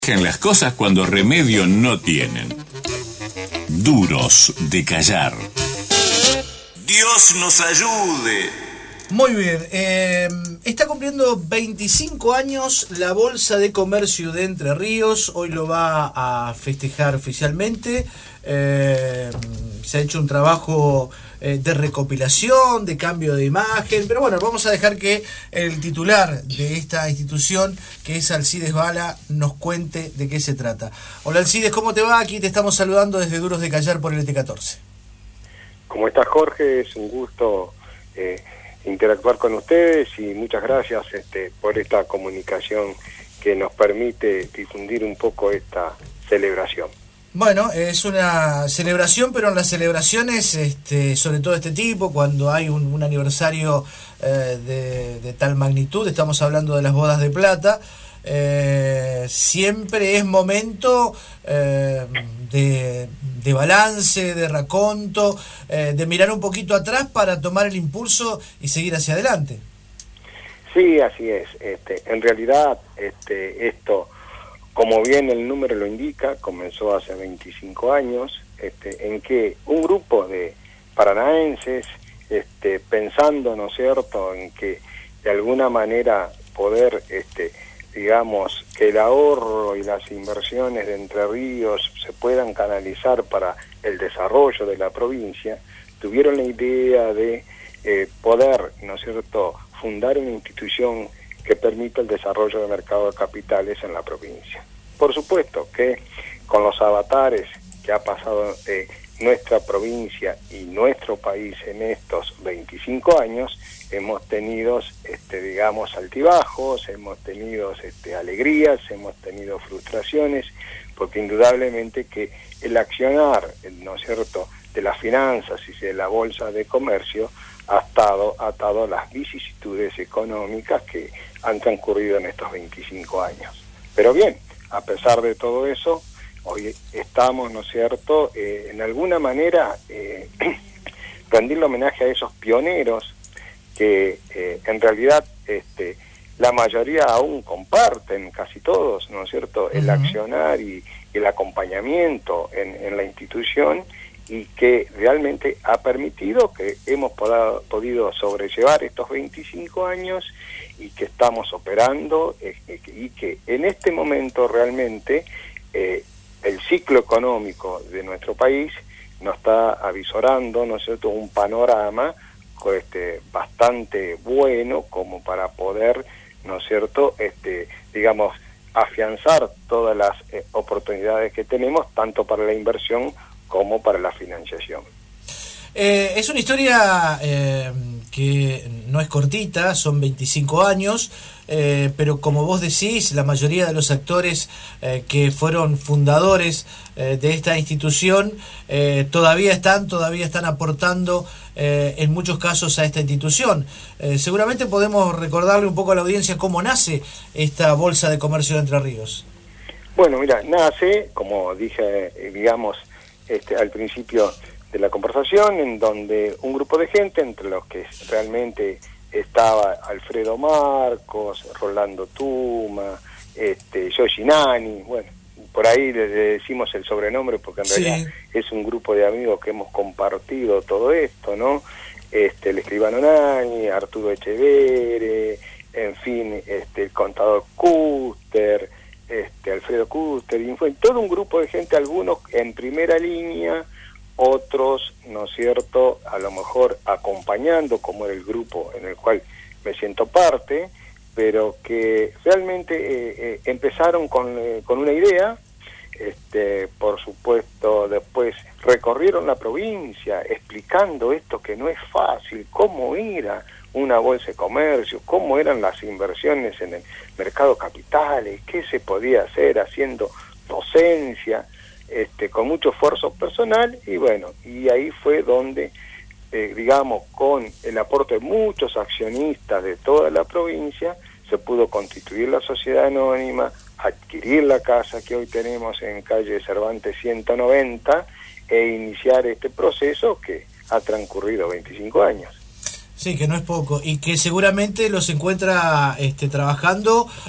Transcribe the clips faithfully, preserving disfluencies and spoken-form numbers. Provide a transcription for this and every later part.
En las cosas cuando remedio no tienen. Duros de callar. Dios nos ayude. Muy bien, eh, está cumpliendo veinticinco años la Bolsa de Comercio de Entre Ríos. Hoy lo va a festejar oficialmente. Eh, se ha hecho un trabajo eh, de recopilación, de cambio de imagen, pero bueno, vamos a dejar que el titular de esta institución, que es Alcides Bala, nos cuente de qué se trata. Hola Alcides, ¿cómo te va? Aquí te estamos saludando desde Duros de Callar por el E T catorce. ¿Cómo estás, Jorge? Es un gusto eh, interactuar con ustedes y muchas gracias este, por esta comunicación que nos permite difundir un poco esta celebración. Bueno, es una celebración, pero en las celebraciones, este, sobre todo de este tipo, cuando hay un, un aniversario eh, de, de tal magnitud, estamos hablando de las bodas de plata, eh, siempre es momento eh, de, de balance, de raconto, eh, de mirar un poquito atrás para tomar el impulso y seguir hacia adelante. Sí, así es. Este, en realidad, este, esto... Como bien el número lo indica, comenzó hace veinticinco años, este, en que un grupo de paranaenses, este, pensando, ¿no es cierto?, en que de alguna manera poder, este, digamos, que el ahorro y las inversiones de Entre Ríos se puedan canalizar para el desarrollo de la provincia, tuvieron la idea de eh, poder, ¿no es cierto?, fundar una institución que permita el desarrollo del mercado de capitales en la provincia. Por supuesto que con los avatares que ha pasado eh, nuestra provincia y nuestro país en estos veinticinco años, hemos tenido, este, digamos, altibajos, hemos tenido este, alegrías, hemos tenido frustraciones, porque indudablemente que el accionar, ¿no es cierto?, de las finanzas y de la bolsa de comercio ha estado atado a las vicisitudes económicas que han transcurrido en estos veinticinco años. Pero bien, a pesar de todo eso, hoy estamos, ¿no es cierto?, eh, en alguna manera eh, rendirle homenaje a esos pioneros que eh, en realidad este, la mayoría aún comparten, casi todos, ¿no es cierto?, el uh-huh. accionar y, y el acompañamiento en, en la institución, y que realmente ha permitido que hemos podado, podido sobrellevar estos veinticinco años y que estamos operando eh, y que en este momento realmente eh, el ciclo económico de nuestro país nos está avisorando, ¿no es cierto?, un panorama este, bastante bueno como para poder, ¿no es cierto?, este, digamos, afianzar todas las eh, oportunidades que tenemos, tanto para la inversión como para la financiación. Eh, es una historia eh, que no es cortita, son veinticinco años, eh, pero como vos decís, la mayoría de los actores eh, que fueron fundadores eh, de esta institución eh, todavía están, todavía están aportando eh, en muchos casos a esta institución. Eh, seguramente podemos recordarle un poco a la audiencia cómo nace esta Bolsa de Comercio de Entre Ríos. Bueno, mira, nace, como dije, digamos, Este, al principio de la conversación, en donde un grupo de gente, entre los que realmente estaba Alfredo Marcos, Rolando Tuma, este, Yoshi Nani, bueno, por ahí le, le decimos el sobrenombre porque en sí. realidad es un grupo de amigos que hemos compartido todo esto, ¿no? Este, el escribano Nani, Arturo Echevere, en fin, este, el contador Custer, Este, Alfredo Custer, y fue todo un grupo de gente, algunos en primera línea, otros, ¿no es cierto?, a lo mejor acompañando, como era el grupo en el cual me siento parte, pero que realmente eh, eh, empezaron con, eh, con una idea, este, por supuesto, después recorrieron la provincia explicando esto que no es fácil, cómo era una bolsa de comercio, cómo eran las inversiones en el mercado capitales, qué se podía hacer haciendo docencia, este, con mucho esfuerzo personal, y bueno, y ahí fue donde, eh, digamos, con el aporte de muchos accionistas de toda la provincia, se pudo constituir la sociedad anónima, adquirir la casa que hoy tenemos en calle Cervantes ciento noventa, e iniciar este proceso que ha transcurrido veinticinco años. Sí, que no es poco, y que seguramente los encuentra este, trabajando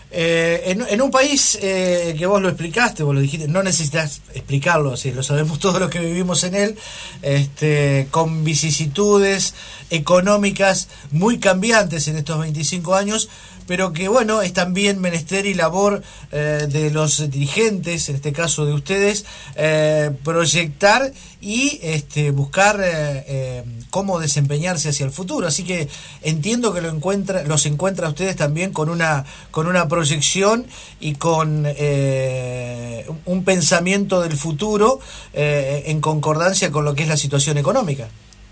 Eh, en, en un país eh, que vos lo explicaste, vos lo dijiste, no necesitas explicarlo, sí, lo sabemos todos los que vivimos en él, este, con vicisitudes económicas muy cambiantes en estos veinticinco años, pero que bueno, es también menester y labor eh, de los dirigentes, en este caso de ustedes, eh, proyectar y este, buscar eh, eh, cómo desempeñarse hacia el futuro. Así que entiendo que lo encuentra, los encuentra a ustedes también con una con una proyección y con eh, un pensamiento del futuro eh, en concordancia con lo que es la situación económica.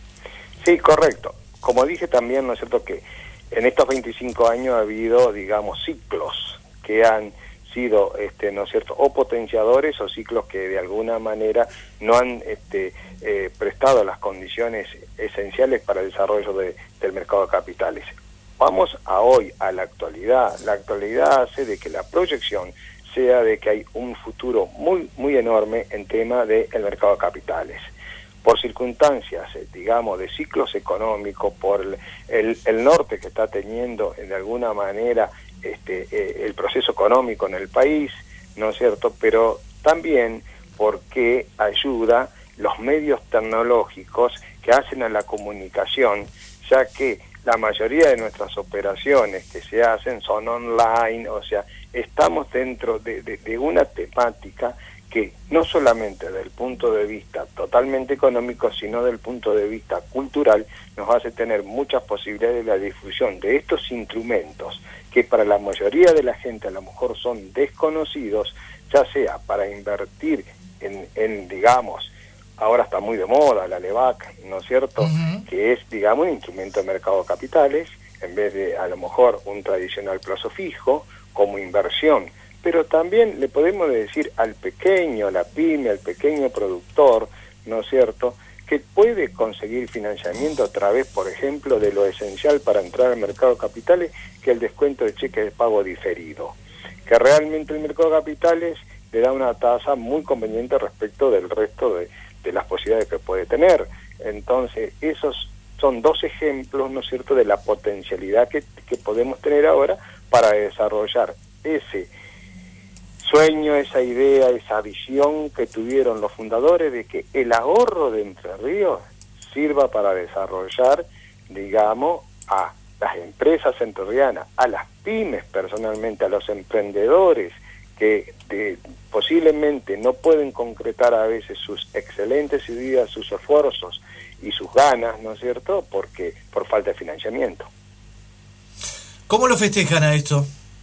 Sí, correcto. Como dije también, ¿no es cierto?, que en estos veinticinco años ha habido, digamos, ciclos que han sido, este, ¿no es cierto?, o potenciadores o ciclos que de alguna manera no han este, eh, prestado las condiciones esenciales para el desarrollo de, del mercado de capitales. Vamos a hoy, a la actualidad. La actualidad hace de que la proyección sea de que hay un futuro muy, muy enorme en tema del mercado de capitales. Por circunstancias, digamos, de ciclos económicos, por el, el, el norte que está teniendo de alguna manera este, eh, el proceso económico en el país, ¿no es cierto?, pero también porque ayuda los medios tecnológicos que hacen a la comunicación, ya que la mayoría de nuestras operaciones que se hacen son online, o sea, estamos dentro de, de, de una temática que no solamente desde el punto de vista totalmente económico, sino desde el punto de vista cultural, nos hace tener muchas posibilidades de la difusión de estos instrumentos que para la mayoría de la gente a lo mejor son desconocidos, ya sea para invertir en, en digamos, ahora está muy de moda la LEVAC, ¿no es cierto?, uh-huh. que es, digamos, un instrumento de mercado de capitales, en vez de a lo mejor un tradicional plazo fijo, como inversión. Pero también le podemos decir al pequeño, a la pyme, al pequeño productor, ¿no es cierto?, que puede conseguir financiamiento a través, por ejemplo, de lo esencial para entrar al mercado de capitales, que el descuento de cheque de pago diferido. Que realmente el mercado de capitales le da una tasa muy conveniente respecto del resto de, de las posibilidades que puede tener. Entonces, esos son dos ejemplos, ¿no es cierto?, de la potencialidad que, que podemos tener ahora para desarrollar ese sueño, esa idea, esa visión que tuvieron los fundadores de que el ahorro de Entre Ríos sirva para desarrollar, digamos, a las empresas entrerrianas, a las pymes personalmente, a los emprendedores que de, posiblemente no pueden concretar a veces sus excelentes ideas, sus esfuerzos y sus ganas, ¿no es cierto?, porque por falta de financiamiento. ¿Cómo lo festejan a esto?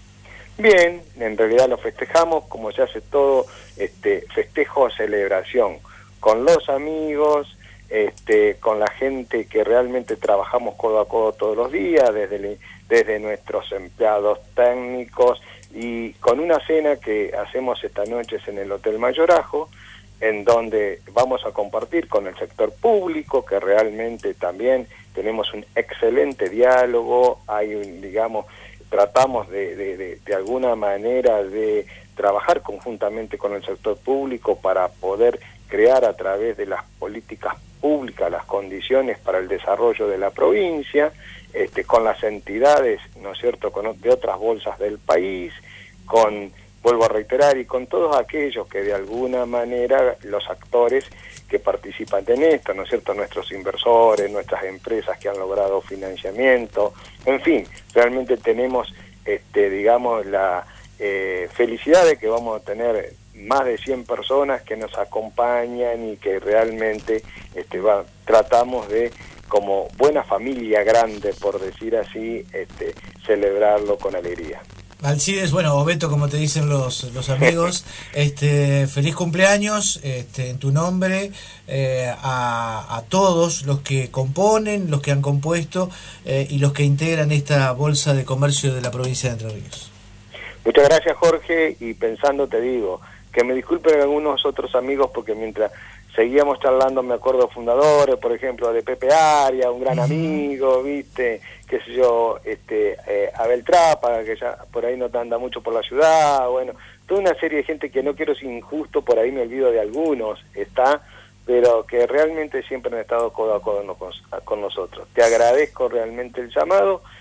Bien, en realidad lo festejamos como se hace todo, este festejo o celebración, con los amigos, este, con la gente que realmente trabajamos codo a codo todos los días, desde, desde nuestros empleados técnicos, y con una cena que hacemos esta noche en el Hotel Mayorazgo, en donde vamos a compartir con el sector público, que realmente también tenemos un excelente diálogo, hay un, digamos, tratamos de, de, de, de alguna manera de trabajar conjuntamente con el sector público para poder crear a través de las políticas públicas las condiciones para el desarrollo de la provincia, este, con las entidades, ¿no es cierto?, con, de otras bolsas del país, con, vuelvo a reiterar, y con todos aquellos que de alguna manera, los actores que participan en esto, ¿no es cierto?, nuestros inversores, nuestras empresas que han logrado financiamiento, en fin, realmente tenemos, este, digamos, la eh, felicidad de que vamos a tener más de cien personas que nos acompañan y que realmente este, va, tratamos de, como buena familia grande, por decir así, este, celebrarlo con alegría. Alcides, bueno, o Beto, como te dicen los, los amigos, este, feliz cumpleaños este, en tu nombre, eh, a, a todos los que componen, los que han compuesto eh, y los que integran esta Bolsa de Comercio de la provincia de Entre Ríos. Muchas gracias, Jorge, y pensando te digo, que me disculpen algunos otros amigos porque mientras seguíamos charlando, me acuerdo fundadores, por ejemplo, de Pepe Aria, un gran uh-huh. amigo, viste, qué sé yo, este, eh, Abel Trápaga, que ya por ahí no te anda mucho por la ciudad, bueno, toda una serie de gente que no quiero ser injusto, por ahí me olvido de algunos, está, pero que realmente siempre han estado codo a codo con, con nosotros. Te agradezco realmente el llamado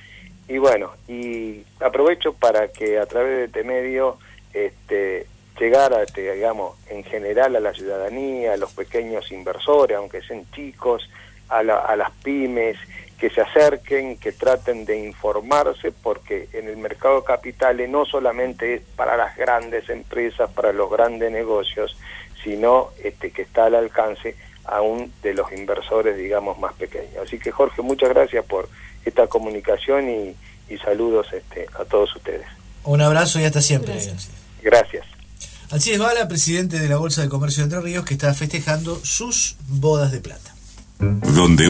y bueno, y aprovecho para que a través de este medio este, llegar a, este, digamos, en general a la ciudadanía, a los pequeños inversores, aunque sean chicos, a, la, a las pymes, que se acerquen, que traten de informarse, porque en el mercado de capitales no solamente es para las grandes empresas, para los grandes negocios, sino este, que está al alcance aún de los inversores, digamos, más pequeños. Así que, Jorge, muchas gracias por esta comunicación y, y saludos este, a todos ustedes. Un abrazo y hasta siempre. Gracias. Gracias. Alcides Bala, presidente de la Bolsa de Comercio de Entre Ríos, que está festejando sus bodas de plata. Donde